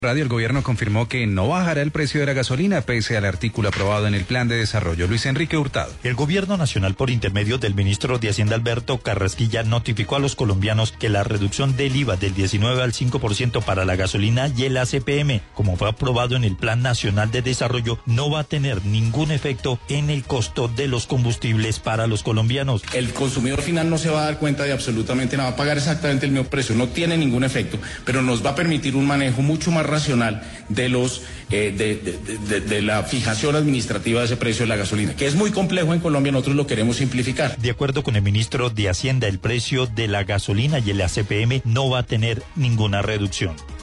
El gobierno confirmó que no bajará el precio de la gasolina pese al artículo aprobado en el plan de desarrollo. Luis Enrique Hurtado. El gobierno nacional, por intermedio del ministro de Hacienda Alberto Carrasquilla, notificó a los colombianos que la reducción del IVA del 19 al 5% para la gasolina y el ACPM, como fue aprobado en el Plan Nacional de Desarrollo, no va a tener ningún efecto en el costo de los combustibles para los colombianos. El consumidor final no se va a dar cuenta de absolutamente nada, va a pagar exactamente el mismo precio, no tiene ningún efecto, pero nos va a permitir un manejo mucho más racional de los de la fijación administrativa de ese precio de la gasolina, que es muy complejo en Colombia. Nosotros lo queremos simplificar. De acuerdo con el ministro de Hacienda, el precio de la gasolina y el ACPM no va a tener ninguna reducción.